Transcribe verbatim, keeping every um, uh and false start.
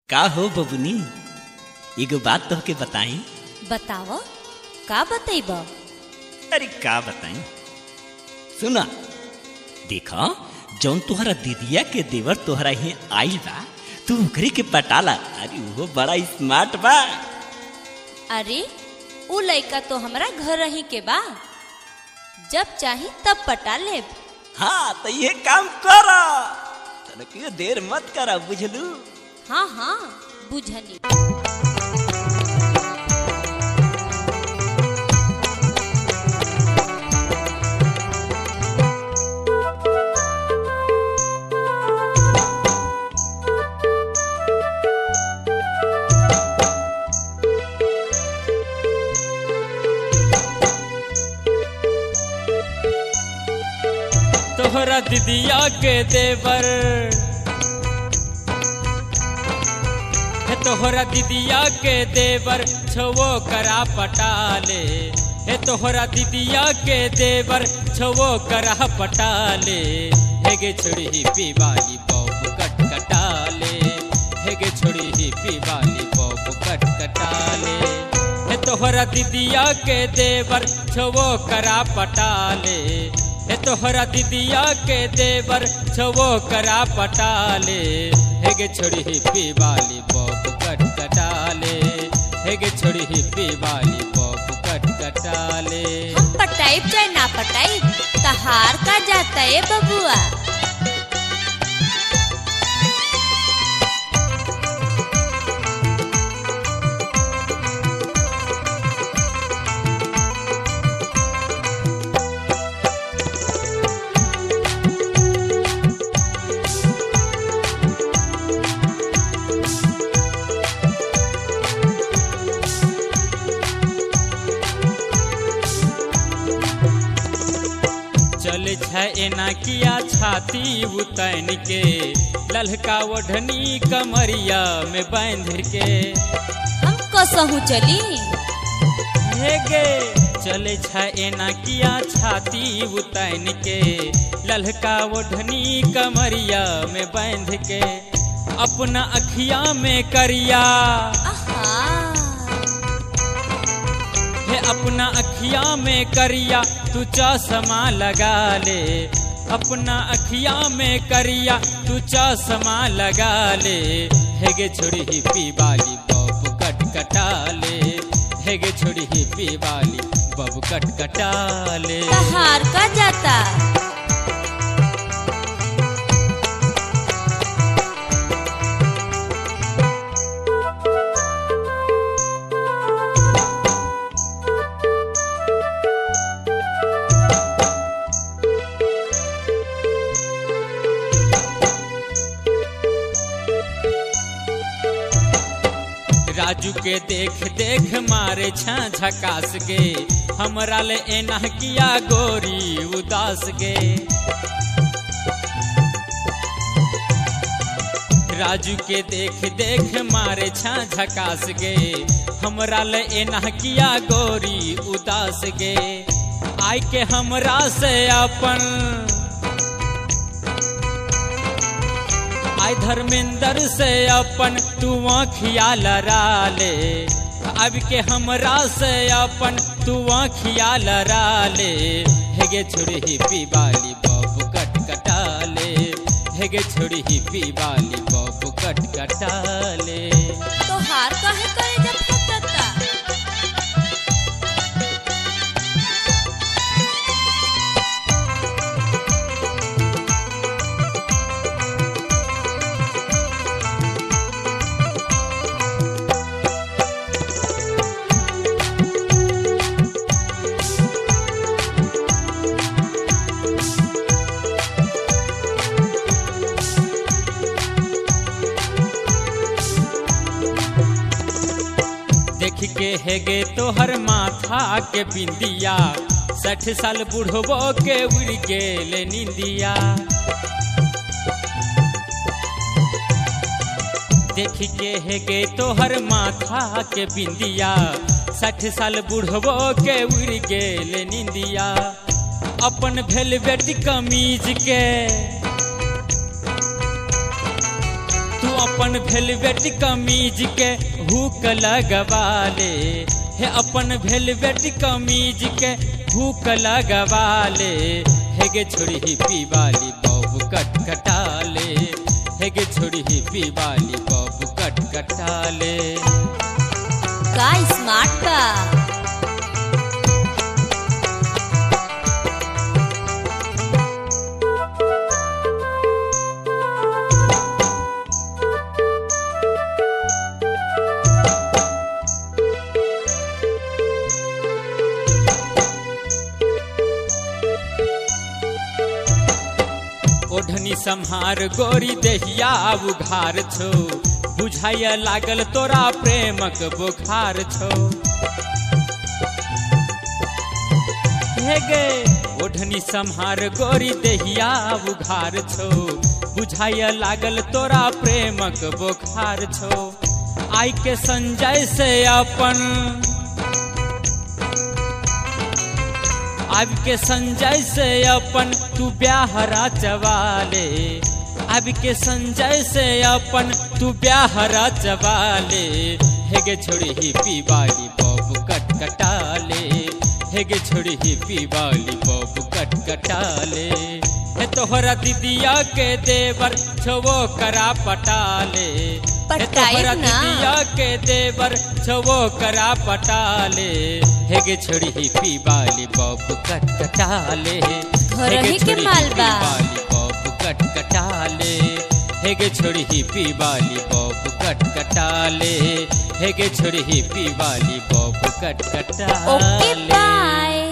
का हो बबुनी, एगो बात तोहके बताई। बताव, का बतैब? अरे का बताई, सुना। देखा जौन तुहरा दीदिया के देवर तोहरा ही आइल बा, तू ओकरे के पटाला। अरे वो बड़ा स्मार्ट बा। अरे उ लइका तो हमरा घर रही के बा, जब चाही तब पटा लेब। हाँ तो ये काम करा, तनके देर मत करा, बुझलू? हाँ हाँ बुझनी। तोहरा दीदिया के देवर हे तोहरा दीदिया के देवर छवो करा पटाले। हे तोहरा दीदिया के देवर छवो करा पटाले। हे गे छोड़ी ही पीवाली बॉब कट कटाले। हे गे छोड़ी ही पीवाली बॉब कट कटाले। हे तोहरा दीदिया के देवर छवो करा पटाले। हे तोहरा दीदिया के देवर छवो करा पटाले। हे गे छोड़ी ही पीवाली बॉब कट कटाले। हे गे छोड़ी ही पीवाली बॉब कट कटाले। हम पटाइब चाहे ना पटाइब, तहार का जाता है बबुआ। चल एना किया छाती उतैन के, ललका ओढ़नी कमरिया में बांध के। हम कसहू चली? हे गे चले एना किया छाती उतैन के, ललका ओढ़नी कमरिया में बांध के। अपना अखिया में करिया हे अपना अखिया में करिया तू चश्मा लगा ले। अपना अखिया में करिया तू चश्मा लगा ले। हे गे छोड़ी ही पीवाली बॉब कट कटाले। हे गे छोड़ी ही पीवाली बॉब कट कटाले। तहार का जाता? राजू के देख देख मारे छा झकास गे, हमरा ले एना किया गोरी उदास गे। राजू के देख देख मारे छा झकास गे, हमरा ले एना किया गोरी उदास गे। आई के हमरा से अपन आई धर्मेंद्र से अपन तू आँखिया लड़ा ले। अब के हमरा से अपन तू आँखिया लड़ा ले। हे गे छोड़ी ही पीवाली बॉब कट कटाले। हे गे छोड़ी ही पीवाली बॉब कट कटाले। तो हार काहे करे जब फटता? देख के हे गे तोहर माथा के बिंदिया, साठ साल बुढ़बो के उड़ गेल निंदिया। देख के हे गे तोहर माथा के बिंदिया, साठ साल बुढ़बो के उड़ गेल निंदिया। अपन वेलवेट कमीज के अपन वेलवेट कमीज के हुक लगवाले, हे अपन वेलवेट कमीज के हुक लगवाले, हे गे छोड़ी ही पीवाली बॉब कट कटाले, हे गे छोड़ी ही पीवाली बॉब कट कटाले। का स्मार्ट बा। ओढ़नी संहार गोरी देहिया उघार छो, बुझाइया लागल तोरा प्रेमक बुखार छो। हे गे ओढ़नी संहार गोरी देहिया उघार छो, बुझाइया लागल तोरा प्रेमक बुखार छो। आई के संजय से अपन अब के संजय से अपन तू ब्याह रचवाले, अब के संजय से अपन तू ब्याह रचवाले, हे गे छोड़ी ही पीवाली बॉब कट कटाले, हे गे छोड़ी ही पीवाली बॉब कट कटाले। हे तोहरा दीदिया के देवर छवो करा पटाले, हे तोहरा दीदिया के देवर छवो करा पटाले, हे गे छोड़ी ही पीवाली बॉब कट कटाले, हे गे छोड़ी ही पीवाली बॉब कट कटाले, हे गे छोड़ी ही पीवाली बॉब कट कटाले, हे गे छोड़ी ही पीवाली बॉब कट कटाले। Okay by.